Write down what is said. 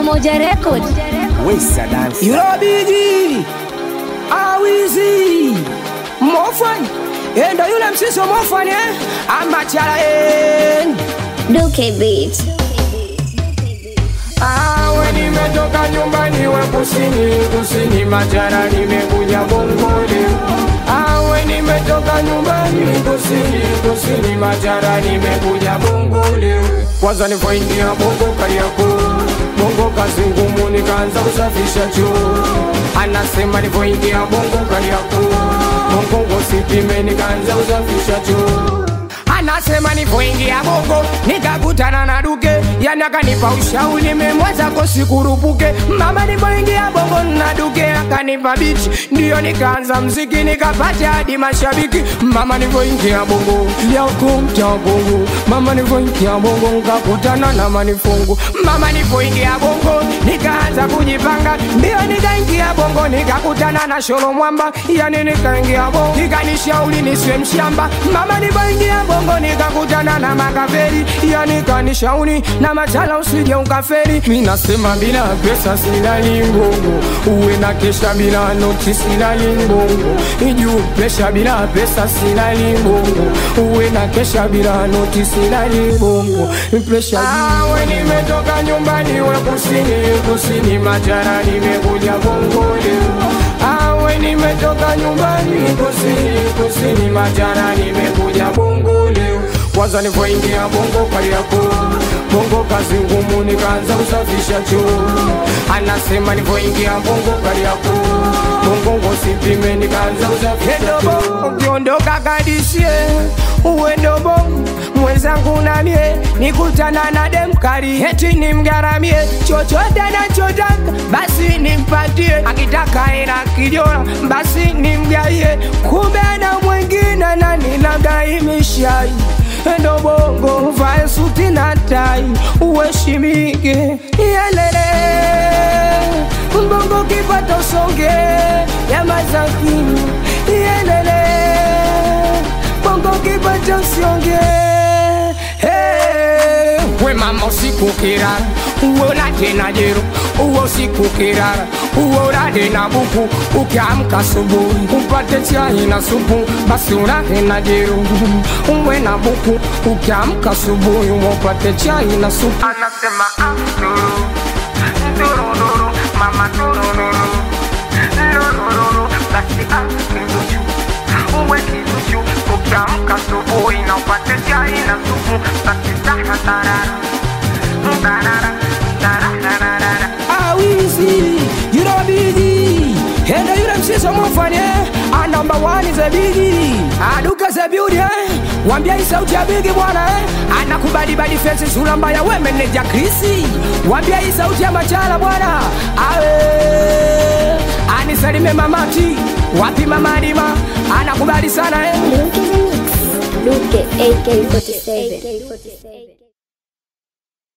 Pamoja Record. Wesa dance. You know Biggie, Awizi, Mofan, endo yule msiso Mofan amachala Duke Beat. Awe nimetoka nyumbani we kusini Machara nimekuja Bongole. Awe nimetoka nyumbani kusini Machara nimekuja Bongole. Kwanza nipoingia Bongo Kariakoo, Bongo kazi ngumu nikaanza kusafisha choo. Anasema nipoingia Bongo Kariakoo, Bongo usipime nikaanza kusafisha choo. Anasema nipoingia Bongo nikakutana na Duke, yani akanipa ushauri nimemwaza kosikurupuke. Mama nipoingia Bongo na Duke akanipa bichi, ndio nikaanza mziki nikapata hadi mashabiki. Mama nipoingia Bongo leo kumcha Bongo, mama nipoingia Bongo nikakutana na Manifungu. Mama nipoingia Bongo nikaanza kujipanga, ndio nikaingia Bongo nikakutana na Sholo Mwamba, yani nikaingia Bongo nikanishauri nisiwe mshamba. Mama nipoingia Bongo nikakutana na Makaveli, yani kanishauri na Machala usije ukaferi. Mimi nasema bila pesa silali Bongo, uwe na kesha bila noti silali Bongo. Ijue pesha bila pesa silali Bongo, uwe na kesha bila noti silali Bongo. Pesha awe nimetoka nyumbani we kusini Machara nimekuja Bongole. Awe nimetoka nyumbani kusini Machara nimekuja Bongole. Kwanza nipoingia Bongo Kariakoo, Bongo kazi ngumu nikaanza kusafisha choo. Anasema nipoingia Bongo Kariakoo, Bongo usipime nikaanza kusafisha choo. Ukiondoka kadishie uendo Bongo mwenzangu na mie nikutana na demkari, eti nimgaramie chochote anachotaka basi nimpatie, akitaka hela kijora basi nimgaie. Kumbe na mwingine nani labda imeshai. Endo Bongo vae suti na tai uheshimike, yelele Bongo kipato songe ya mazakini, yelele Bongo kipato songe. We mama usiku kirara, uwe unate na jero, uwe usiku kirara, uwe unate na buku. Ukiamka asubuhi upate chai na supu, basi unate na jero, uwe na buku. Ukiamka asubuhi upate chai na supu. Anasema ndururu, mama ndururu, basi kiduchu, uwe kiduchu. Ukiamka asubuhi na upate chai na supu, basi Awizi, you know Biggie, and you them say some fun, and number one is a Biggie. Aduka za beauty, wambia hii sauti ya Biggie bwana, anakubali badi fensi sura mbaya we meneja Chrissy. Wambia hii sauti ya Machala bwana, awe anisalime mamati, wapi mama Lima, anakubali sana Duke AK47.